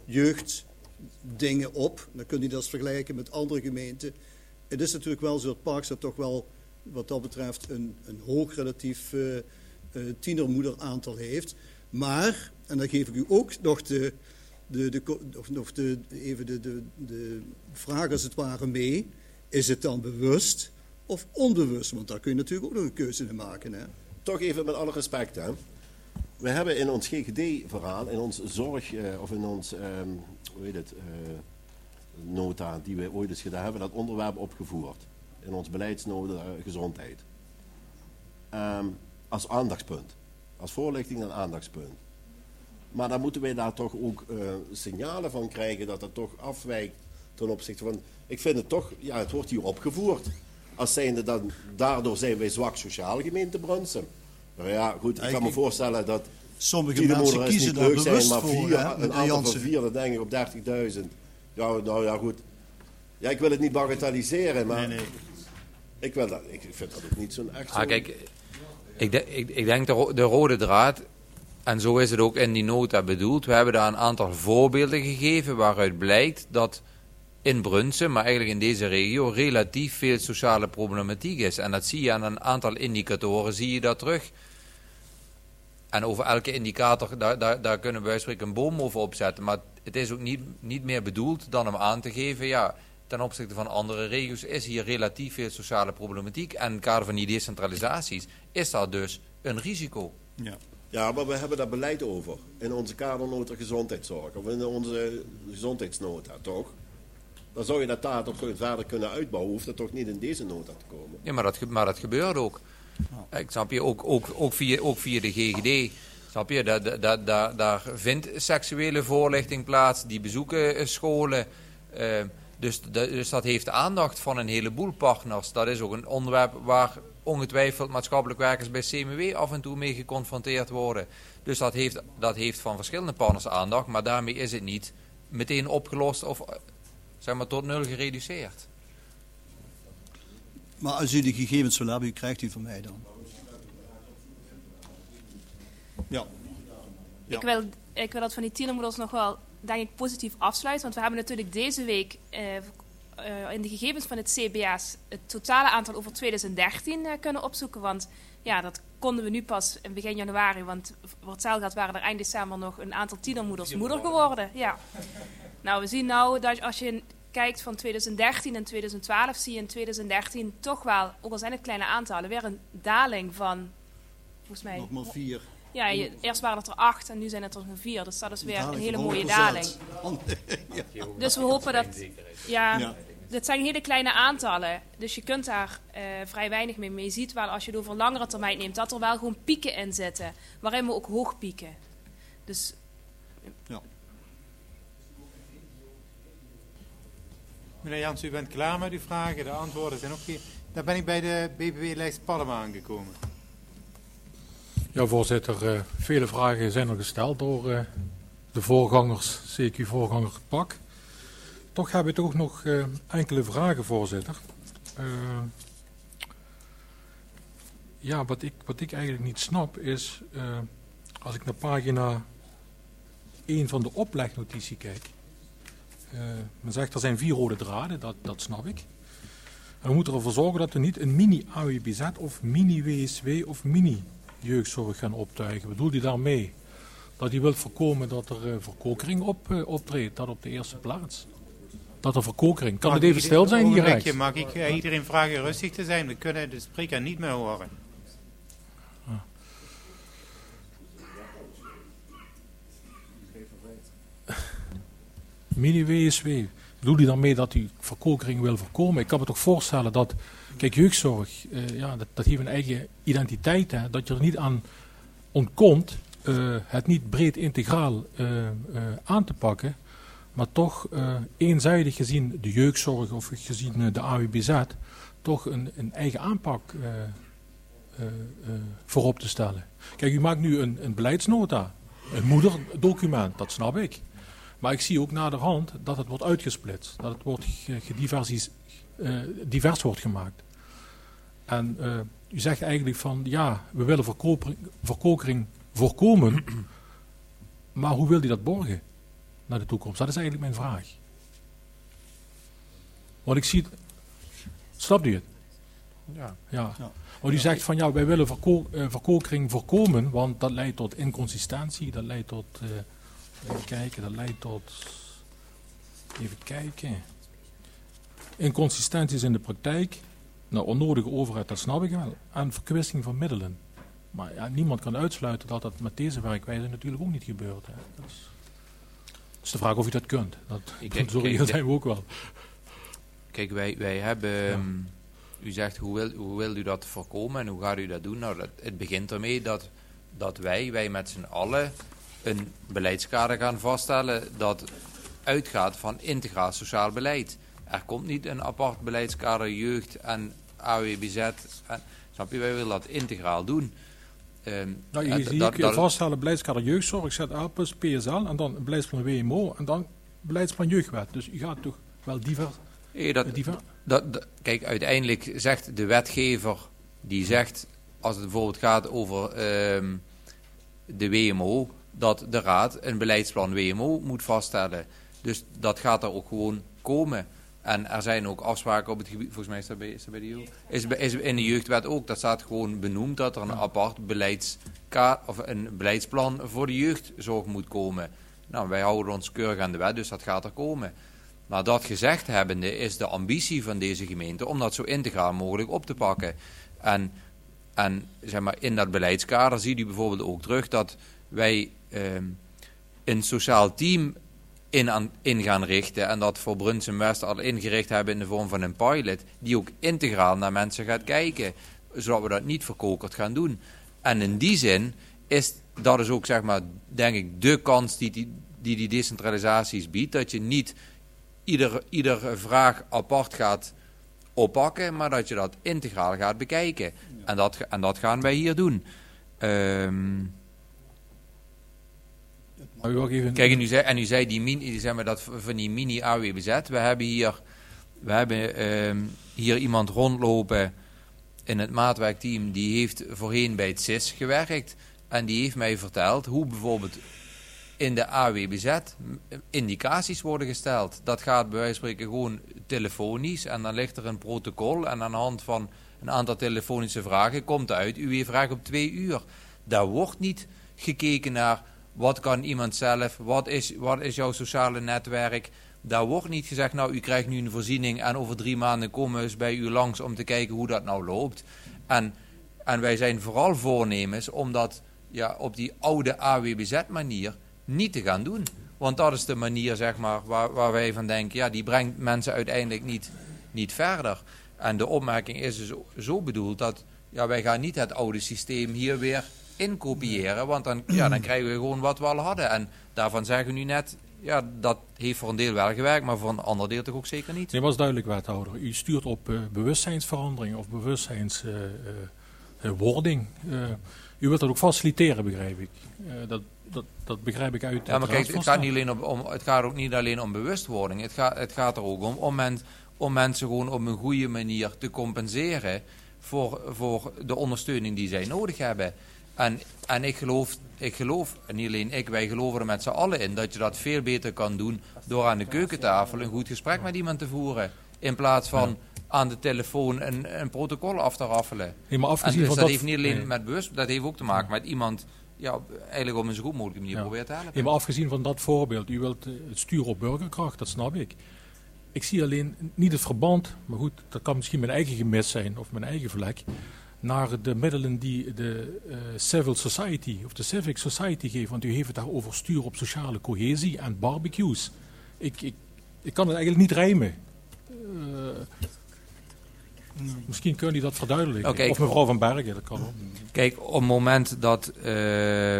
jeugddingen op. Dan kun je dat eens vergelijken met andere gemeenten. Het is natuurlijk wel zo dat Parkstad toch wel, wat dat betreft, een, een hoog relatief uh, uh, tienermoederaantal heeft. Maar, en dan geef ik u ook nog de... De, de, of, of de, even de, de, de vraag als het ware mee. Is het dan bewust of onbewust? Want daar kun je natuurlijk ook nog een keuze in maken. Hè? Toch even met alle respect. Hè. We hebben in ons G G D-verhaal, in ons zorg, uh, of in ons, um, hoe heet het, uh, nota die we ooit eens gedaan hebben, dat onderwerp opgevoerd. In ons beleidsnota uh, gezondheid. Um, als aandachtspunt. Als voorlichting en aandachtspunt. Maar dan moeten wij daar toch ook uh, signalen van krijgen dat het toch afwijkt ten opzichte van... Ik vind het toch, ja, het wordt hier opgevoerd. Als zijnde dan, daardoor zijn wij zwak sociaal gemeente Brunsum. Nou ja, goed, ik kan me voorstellen dat... Sommige mensen kiezen daar bewust zijn, maar voor, vier, hè, een aantal van vier, dat denk ik op dertigduizend. Ja, nou ja, goed. Ja, ik wil het niet bagatelliseren, maar... Nee, nee. Ik, wil dat, ik vind dat ook niet zo'n echt... Ah, kijk, ik, de, ik, ik denk de, de rode draad... En zo is het ook in die nota bedoeld. We hebben daar een aantal voorbeelden gegeven waaruit blijkt dat in Brunsum, maar eigenlijk in deze regio, relatief veel sociale problematiek is. En dat zie je aan een aantal indicatoren, zie je dat terug. En over elke indicator, daar, daar, daar kunnen we bij spreken een boom over opzetten. Maar het is ook niet, niet meer bedoeld dan om aan te geven, ja, ten opzichte van andere regio's is hier relatief veel sociale problematiek. En in het kader van die decentralisaties is dat dus een risico. Ja. Ja, maar we hebben daar beleid over. In onze kadernota gezondheidszorg. Of in onze gezondheidsnota, toch? Dan zou je dat daar toch verder kunnen uitbouwen. Hoeft dat toch niet in deze nota te komen? Ja, maar dat, ge- maar dat gebeurt ook. Ik snap je, ook, ook, ook, via, ook via de G G D. Snap je, daar, daar, daar, daar vindt seksuele voorlichting plaats. Die bezoeken scholen. Uh, dus, dus dat heeft de aandacht van een heleboel partners. Dat is ook een onderwerp waar ongetwijfeld maatschappelijk werkers bij C M W af en toe mee geconfronteerd worden. Dus dat heeft, dat heeft van verschillende partners aandacht. Maar daarmee is het niet meteen opgelost of zeg maar tot nul gereduceerd. Maar als u de gegevens wil hebben, krijgt u van mij dan. Ja. ja. Ik, wil, ik wil dat van die tienermoeders nog wel, denk ik, positief afsluiten. Want we hebben natuurlijk deze week uh, uh, in de gegevens van het C B S het totale aantal over twintig dertien uh, kunnen opzoeken. Want ja, dat konden we nu pas in begin januari. Want voor hetzelfde geld waren er eind december nog een aantal tienermoeders moeder geworden. Ja. Nou, we zien nou dat als je kijkt van twintig dertien en twintig twaalf, zie je in twintig dertien toch wel, ook al zijn het kleine aantallen, weer een daling van, volgens mij... Nog maar vier. Ja, je, eerst waren het er acht en nu zijn het er nog vier. Dus dat is weer een hele mooie daling. Ja. Dus we hopen dat... Ja, Ja. dit zijn hele kleine aantallen. Dus je kunt daar uh, vrij weinig mee. Maar je ziet wel, als je het over langere termijn neemt, dat er wel gewoon pieken in zitten. Waarin we ook hoog pieken. Dus... Ja. Meneer Jans, u bent klaar met uw vragen. De antwoorden zijn ook hier. Daar ben ik bij de B B W-lijst Palma aangekomen. Ja, voorzitter. Uh, vele vragen zijn er gesteld door uh, de voorgangers, C Q-voorganger Pak. Toch heb ik toch nog uh, enkele vragen, voorzitter. Uh, ja, wat ik, wat ik eigenlijk niet snap is, uh, als ik naar pagina één van de oplegnotitie kijk. Uh, men zegt er zijn vier rode draden, dat, dat snap ik. En we moeten ervoor zorgen dat we niet een mini-A W B Z of mini-W S W of mini-jeugdzorg gaan optuigen. Bedoelt u daarmee dat u wilt voorkomen dat er uh, verkokering op, uh, optreedt, dat op de eerste plaats? Dat er verkokering. Kan Mag het even ik- stil zijn hier ogenblikje, rechts? Mag ik uh, iedereen vragen rustig te zijn? We kunnen de spreker niet meer horen. Mini-W S W. Bedoelt u daarmee dat u verkokering wil voorkomen? Ik kan me toch voorstellen dat... Kijk, jeugdzorg, uh, ja, dat, dat heeft een eigen identiteit. Hè, dat je er niet aan ontkomt uh, het niet breed integraal uh, uh, aan te pakken. Maar toch uh, eenzijdig gezien de jeugdzorg of gezien uh, de A W B Z... toch een, een eigen aanpak uh, uh, uh, voorop te stellen. Kijk, u maakt nu een, een beleidsnota. Een moederdocument, dat snap ik. Maar ik zie ook naderhand dat het wordt uitgesplitst. Dat het wordt gediversis, uh, divers wordt gemaakt. En uh, u zegt eigenlijk van, ja, we willen verkopering, verkokering voorkomen. Maar hoe wil u dat borgen naar de toekomst? Dat is eigenlijk mijn vraag. Want ik zie... Snapt u het? Ja. Ja. Ja. Want u zegt van, ja, wij willen verko uh, verkokering voorkomen, want dat leidt tot inconsistentie, dat leidt tot... Uh, Even kijken, dat leidt tot... Even kijken. Inconsistenties in de praktijk. Nou, onnodige overheid, dat snap ik wel. En verkwisting van middelen. Maar ja, niemand kan uitsluiten dat dat met deze werkwijze natuurlijk ook niet gebeurt. Hè. Dat is, dat is de vraag of u dat kunt. Dat, Ik dat denk- zo kijk, reëel de- zijn we ook wel. Kijk, wij, wij hebben... Ja. um, u zegt, hoe wil, hoe wil u dat voorkomen en hoe gaat u dat doen? Nou, dat, het begint ermee dat, dat wij, wij met z'n allen... een beleidskader gaan vaststellen dat uitgaat van integraal sociaal beleid. Er komt niet een apart beleidskader jeugd en A W B Z. En, snap je, wij willen dat integraal doen. Um, Nou, en je ziet dat- dat- vaststellen beleidskader jeugdzorg, Z A plus P S L en dan een beleidsplan W M O en dan beleidsplan jeugdwet. Dus u gaat toch wel divers... Nee, dat, divers dat, dat- kijk, uiteindelijk zegt de wetgever, die zegt, als het bijvoorbeeld gaat over um, de W M O, dat de Raad een beleidsplan W M O moet vaststellen. Dus dat gaat er ook gewoon komen. En er zijn ook afspraken op het gebied, volgens mij is dat bij, is dat bij de jeugd, is, bij- is in de jeugdwet ook, dat staat gewoon benoemd dat er een apart beleidska, of een beleidsplan voor de jeugdzorg moet komen. Nou, wij houden ons keurig aan de wet, dus dat gaat er komen. Maar dat gezegd hebbende is de ambitie van deze gemeente om dat zo integraal mogelijk op te pakken. En, en zeg maar, in dat beleidskader ziet u bijvoorbeeld ook terug dat wij eh, een sociaal team in, aan, in gaan richten. En dat voor Bruns en West al ingericht hebben in de vorm van een pilot. Die ook integraal naar mensen gaat kijken. Zodat we dat niet verkokerd gaan doen. En in die zin is dat is ook, zeg maar, denk ik, de kans die die, die, die decentralisaties biedt. Dat je niet ieder, ieder vraag apart gaat oppakken, maar dat je dat integraal gaat bekijken. Ja. En, dat, en dat gaan wij hier doen. Um, Kijk, en u zei, en u zei die mini, zeg maar, dat van die mini-A W B Z. We hebben hier, we hebben, um, hier iemand rondlopen in het maatwerkteam. Die heeft voorheen bij het S I S gewerkt. En die heeft mij verteld hoe bijvoorbeeld in de A W B Z indicaties worden gesteld. Dat gaat bij wijze van spreken gewoon telefonisch. En dan ligt er een protocol. En aan de hand van een aantal telefonische vragen komt eruit. U heeft vraag op twee uur. Daar wordt niet gekeken naar wat kan iemand zelf. Wat is, wat is jouw sociale netwerk. Daar wordt niet gezegd, nou u krijgt nu een voorziening. En over drie maanden komen we eens bij u langs om te kijken hoe dat nou loopt. En, en wij zijn vooral voornemens om dat ja, op die oude A W B Z manier niet te gaan doen. Want dat is de manier, zeg maar, waar, waar wij van denken, ja, die brengt mensen uiteindelijk niet, niet verder. En de opmerking is dus zo bedoeld dat ja, wij gaan niet het oude systeem hier weer inkopiëren, want dan, ja, dan krijgen we gewoon wat we al hadden. En daarvan zeggen we nu net, ja, dat heeft voor een deel wel gewerkt, maar voor een ander deel toch ook zeker niet. Nee, was duidelijk, wethouder. U stuurt op uh, bewustzijnsverandering of bewustzijnswording. Uh, uh, uh, u wilt dat ook faciliteren, begrijp ik. Uh, dat, dat, dat begrijp ik uit. Ja, maar kijk, het gaat, niet alleen om, om, het gaat ook niet alleen om bewustwording. Het gaat, het gaat er ook om om, men, om mensen gewoon op een goede manier te compenseren voor, voor de ondersteuning die zij nodig hebben. En, en ik geloof, ik geloof, en niet alleen ik, wij geloven er met z'n allen in, dat je dat veel beter kan doen door aan de keukentafel een goed gesprek met iemand te voeren. In plaats van ja. aan de telefoon een, een protocol af te raffelen. Nee, maar afgezien en dus van dat, dat heeft niet alleen nee. met bewust, dat heeft ook te maken met iemand, ja, eigenlijk op een zo goed mogelijke manier ja. proberen te helpen. Nee, maar afgezien van dat voorbeeld, u wilt het sturen op burgerkracht, dat snap ik. Ik zie alleen niet het verband, maar goed, dat kan misschien mijn eigen gemis zijn of mijn eigen vlek, naar de middelen die de uh, civil society of de civic society geeft. Want u heeft het daarover sturen op sociale cohesie en barbecues. Ik, ik, ik kan het eigenlijk niet rijmen. Uh, misschien kun je dat verduidelijken. Okay, of mevrouw Van Bergen, dat kan ook. Kijk, op het moment dat, uh,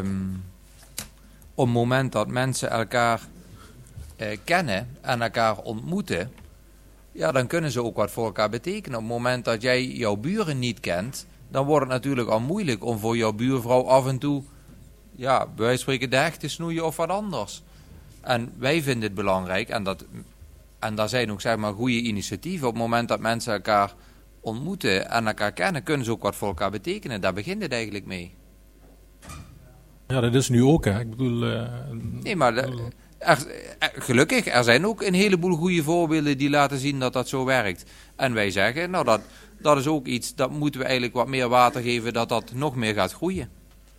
op het moment dat mensen elkaar uh, kennen en elkaar ontmoeten, ja, dan kunnen ze ook wat voor elkaar betekenen. Op het moment dat jij jouw buren niet kent, dan wordt het natuurlijk al moeilijk om voor jouw buurvrouw af en toe, ja, bij wijze van spreken de heg te snoeien of wat anders. En wij vinden het belangrijk, en, dat, en daar zijn ook, zeg maar, goede initiatieven. Op het moment dat mensen elkaar ontmoeten en elkaar kennen, kunnen ze ook wat voor elkaar betekenen. Daar begint het eigenlijk mee. Ja, dat is nu ook, hè. Ik bedoel... Uh, nee, maar... De, Er, er, gelukkig, er zijn ook een heleboel goede voorbeelden die laten zien dat dat zo werkt. En wij zeggen, nou dat, dat is ook iets, dat moeten we eigenlijk wat meer water geven, dat dat nog meer gaat groeien.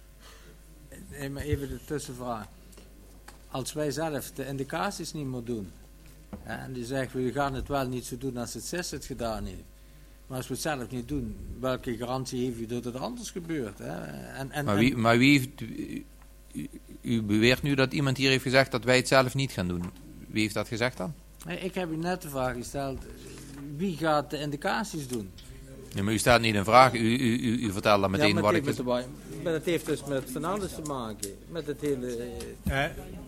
Nee, maar even de tussenvraag. Als wij zelf de indicaties niet meer doen, hè, en die zeggen, we gaan het wel niet zo doen als het S I S het gedaan heeft. Maar als we het zelf niet doen, welke garantie heeft u dat het anders gebeurt? Hè? En, en, maar, wie, maar wie heeft... U, u beweert nu dat iemand hier heeft gezegd dat wij het zelf niet gaan doen. Wie heeft dat gezegd dan? Ik heb u net de vraag gesteld, wie gaat de indicaties doen? Nee, maar u stelt niet een vraag, u, u, u, u vertelt dan meteen ja, wat ik... Het maar het heeft dus met van alles te maken, met het hele... Uh,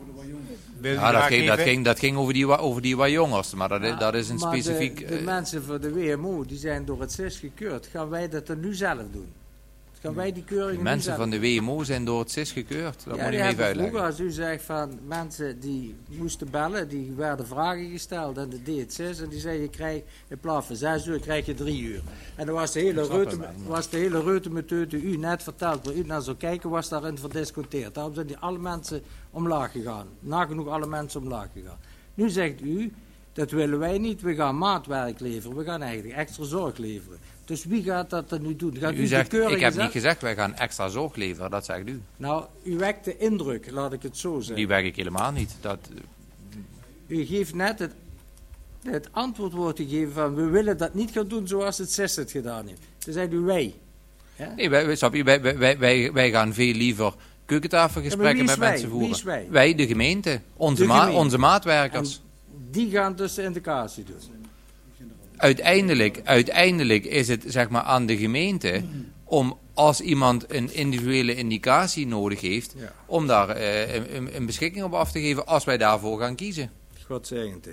ja, dat, ging, dat, ging, dat ging over die, over die wat jongers, maar dat, ja, dat is een maar specifiek... De, de uh, mensen voor de W M O, die zijn door het S I S gekeurd. Gaan wij dat dan nu zelf doen? Gaan wij die keuring de mensen van de W M O zijn door het S I S gekeurd. Dat ja, moet je me even uitleggen. Vroeger, als u zegt van mensen die moesten bellen, die werden vragen gesteld en de deed het S I S en die zei je krijgt in plaats van zes uur krijg je drie uur. En dan was de hele reute, was de hele reutemethode u net verteld, waar u naar zou kijken, was daarin verdisconteerd. Daarom zijn die alle mensen omlaag gegaan. Nagenoeg alle mensen omlaag gegaan. Nu zegt u, dat willen wij niet, we gaan maatwerk leveren, we gaan eigenlijk extra zorg leveren. Dus wie gaat dat dan nu doen? Gaat u, u zegt, ik heb gezegd? niet gezegd, wij gaan extra zorg leveren, dat zegt u. Nou, u wekt de indruk, laat ik het zo zeggen. Die wek ik helemaal niet. Dat... U geeft net het Het antwoord wordt gegeven van we willen dat niet gaan doen zoals het C I S het gedaan heeft. Toen zei u wij. Ja? Nee, wij, snap je, wij, wij, wij, wij gaan veel liever keukentafelgesprekken ja, met wij? mensen voeren. Wie is wij? Wij, de gemeente. Onze, De ma gemeente. onze maatwerkers. En die gaan dus de indicatie doen. Uiteindelijk, uiteindelijk is het zeg maar aan de gemeente om als iemand een individuele indicatie nodig heeft, Ja. om daar uh, een, een beschikking op af te geven als wij daarvoor gaan kiezen. Godzijdank.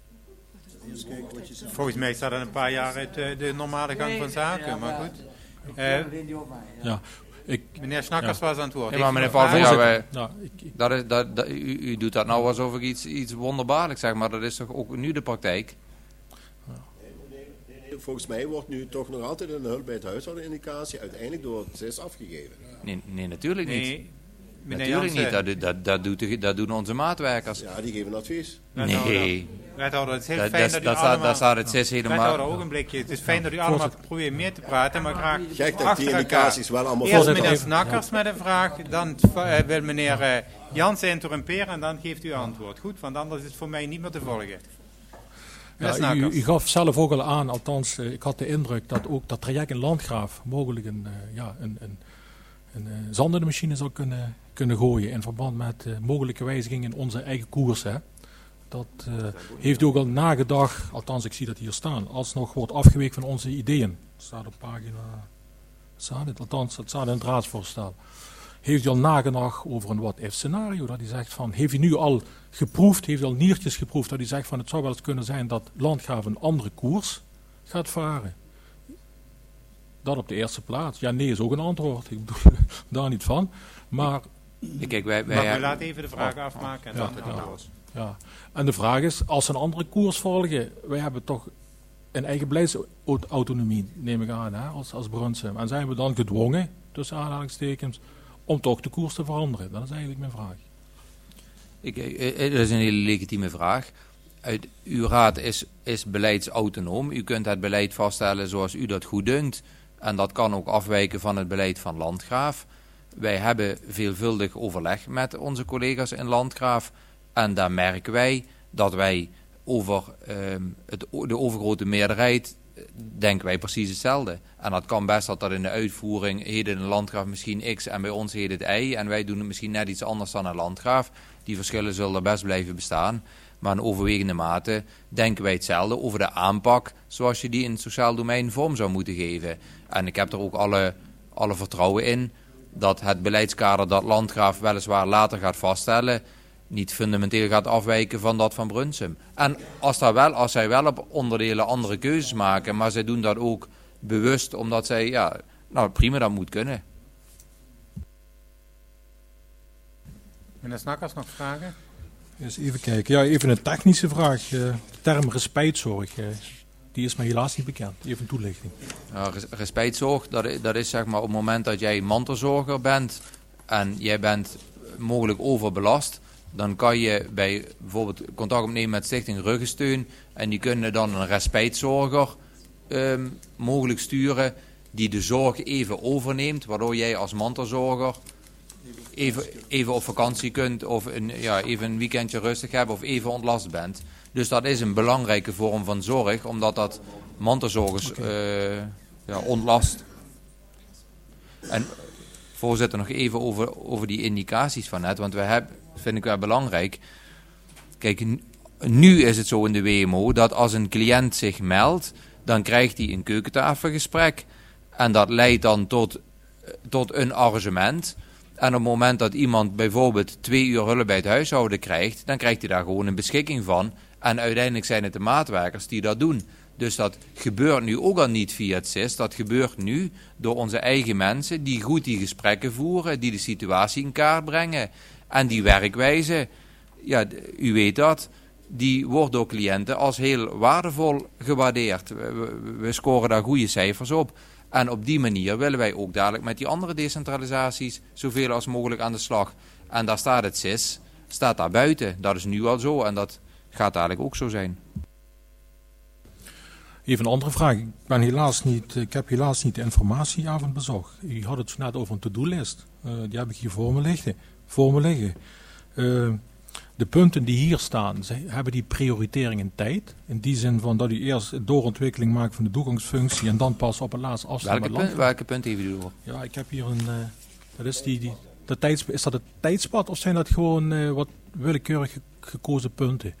Volgens mij staat dat een paar jaar uit uh, de normale gang van zaken, maar goed. Uh, Ja, ik, meneer Snakkers ja. was aan het woord. Nee, maar Ik- meneer Valver, ja, Voorzitter, wij, nou, ik, ik- dat is, dat, dat, u, u doet dat nou alsof ik iets, iets wonderbaarlijks zeg, maar dat is toch ook nu de praktijk? Volgens mij wordt nu toch nog altijd een hulp bij het huishouden-indicatie uiteindelijk door het C I S afgegeven. Nee, nee natuurlijk niet. Nee, meneer Natuurlijk niet, Jansen, dat, dat, dat, doet de, dat doen onze maatwerkers. Ja, die geven advies. wethouder. Nee, Wethouder, het is heel dat, fijn dat, dat u dat, staat, allemaal... dat staat het zes Wethouder, helemaal... ogenblikje. Het is fijn dat u allemaal probeert meer te praten, maar graag Gek dat achter die elkaar. indicaties wel allemaal Eerst Voorzitter, meneer even- Snakkers met een vraag, dan uh, wil meneer uh, Jansen interrumperen en dan geeft u antwoord. Goed, want anders is het voor mij niet meer te volgen. Meneer ja, u, Snakkers. u gaf zelf ook al aan, althans, eh, ik had de indruk dat ook dat traject in Landgraaf mogelijk een, eh, ja, een, een, een uh, zand in de machine zou kunnen, kunnen gooien in verband met uh, mogelijke wijzigingen in onze eigen koers. Hè. Dat uh, heeft u ook al nagedacht, althans ik zie dat hier staan, alsnog wordt afgeweken van onze ideeën. Dat staat op pagina, staat het, althans dat staat in het raadsvoorstel. Heeft u al nagedacht over een what-if scenario? Dat hij zegt van, heeft u nu al geproefd, heeft u al niertjes geproefd, dat hij zegt van het zou wel eens kunnen zijn dat Landgraaf een andere koers gaat varen? Dat op de eerste plaats. Ja, nee is ook een antwoord. Ik bedoel daar niet van. Maar, Kijk, wij, wij, Maar u laat even de vraag afmaken en Ja, dan het ja. antwoord. ja. En de vraag is, als ze een andere koers volgen, wij hebben toch een eigen beleidsautonomie, neem ik aan, hè, als, als Brunsum. En zijn we dan gedwongen, tussen aanhalingstekens, om toch de koers te veranderen? Dat is eigenlijk mijn vraag. Ik, eh, dat is een hele legitieme vraag. Uit, uw raad is, is beleidsautonoom. U kunt het beleid vaststellen zoals u dat goed dunkt. En dat kan ook afwijken van het beleid van Landgraaf. Wij hebben veelvuldig overleg met onze collega's in Landgraaf. En daar merken wij dat wij over ehm, het, de overgrote meerderheid eh, denken wij precies hetzelfde. En dat kan best dat dat in de uitvoering heet in de Landgraaf misschien X en bij ons heet het Y. En wij doen het misschien net iets anders dan een Landgraaf. Die verschillen zullen er best blijven bestaan. Maar in overwegende mate denken wij hetzelfde over de aanpak zoals je die in het sociaal domein vorm zou moeten geven. En ik heb er ook alle, alle vertrouwen in dat het beleidskader dat Landgraaf weliswaar later gaat vaststellen niet fundamenteel gaat afwijken van dat van Brunsum. En als, daar wel, als zij wel op onderdelen andere keuzes maken, maar zij doen dat ook bewust omdat zij, ja, nou prima, dat moet kunnen. Meneer Snakkers, nog vragen? Eens even kijken. Ja, even een technische vraag. Uh, de term respijtzorg, uh, die is mij helaas niet bekend. Even een toelichting. Ja, res- respijtzorg, dat is, dat is zeg maar op het moment dat jij mantelzorger bent en jij bent mogelijk overbelast, dan kan je bij bijvoorbeeld contact opnemen met Stichting Ruggensteun en die kunnen dan een respijtzorger um, mogelijk sturen die de zorg even overneemt, waardoor jij als mantelzorger even, even op vakantie kunt of een, ja, even een weekendje rustig hebben of even ontlast bent. Dus dat is een belangrijke vorm van zorg, omdat dat mantelzorgers okay. uh, ja, ontlast. En voorzitter, nog even over, over die indicaties van net, want we hebben, vind ik wel belangrijk. Kijk, nu is het zo in de W M O dat als een cliënt zich meldt, dan krijgt hij een keukentafelgesprek en dat leidt dan tot, tot een arrangement. En op het moment dat iemand bijvoorbeeld twee uur hulp bij het huishouden krijgt, dan krijgt hij daar gewoon een beschikking van. En uiteindelijk zijn het de maatwerkers die dat doen. Dus dat gebeurt nu ook al niet via het C I S. Dat gebeurt nu door onze eigen mensen die goed die gesprekken voeren, die de situatie in kaart brengen. En die werkwijze, ja, u weet dat, die wordt door cliënten als heel waardevol gewaardeerd. We, we, we scoren daar goede cijfers op. En op die manier willen wij ook dadelijk met die andere decentralisaties zoveel als mogelijk aan de slag. En daar staat het C I S, staat daar buiten. Dat is nu al zo en dat gaat dadelijk ook zo zijn. Even een andere vraag. Ik, ben helaas niet, ik heb helaas niet de informatieavond bezocht. U had het zo net over een to-do-list. Uh, die heb ik hier voor me liggen. Voor me liggen. Uh, de punten die hier staan, ze- hebben die prioritering in tijd? In die zin van dat u eerst een doorontwikkeling maakt van de toegangsfunctie en dan pas op het laatste afstand Welke, met punt, land. welke punten heeft u door? Ja, ik heb hier een. eh, dat is, die, die, de tijds, is dat het tijdspad of zijn dat gewoon eh, wat willekeurig ge- gekozen punten?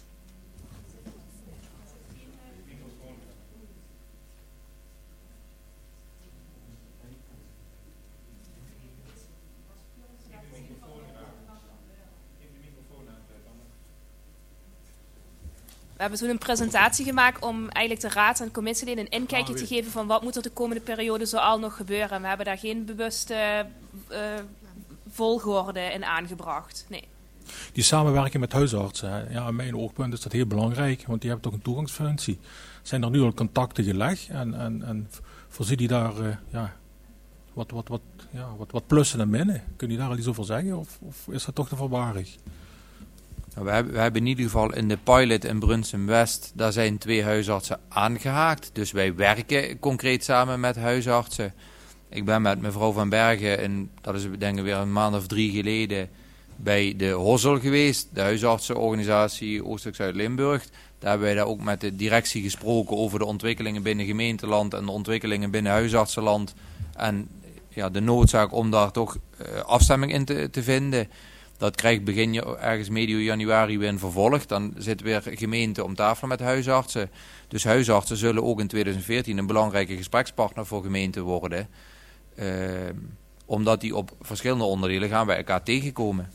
We hebben toen een presentatie gemaakt om eigenlijk de raad en commissieleden een inkijkje Ah, te weet- geven van wat moet er de komende periode zoal nog gebeuren. En we hebben daar geen bewuste eh, volgorde in aangebracht. Nee. Die samenwerking met huisartsen, hè. Ja, in mijn oogpunt is dat heel belangrijk, want die hebben toch een toegangsfunctie. Zijn er nu al contacten gelegd en, en, en voorzie die daar eh, ja, wat, wat, wat, ja, wat, wat plussen en minnen? Kun je daar al iets over zeggen of, of is dat toch te voorbarig? Nou, we, hebben, we hebben in ieder geval in de pilot in Brunsum-West, daar zijn twee huisartsen aangehaakt. Dus wij werken concreet samen met huisartsen. Ik ben met mevrouw Van Bergen, en dat is denk ik weer een maand of drie geleden, bij de Hosel geweest, de huisartsenorganisatie Oostelijk-Zuid-Limburg. Daar hebben wij daar ook met de directie gesproken over de ontwikkelingen binnen gemeenteland en de ontwikkelingen binnen huisartsenland. En ja, de noodzaak om daar toch uh, afstemming in te, te vinden. Dat krijgt begin ja- ergens medio januari weer een vervolg. Dan zit weer gemeente om tafel met huisartsen. Dus huisartsen zullen ook in tweeduizend veertien een belangrijke gesprekspartner voor gemeenten worden. Uh, omdat die op verschillende onderdelen gaan wij elkaar tegenkomen.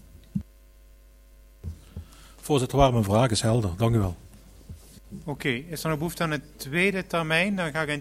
Voorzitter, waar mijn vraag is helder. Dank u wel. Oké, is er nog behoefte aan een tweede termijn? Dan ga ik in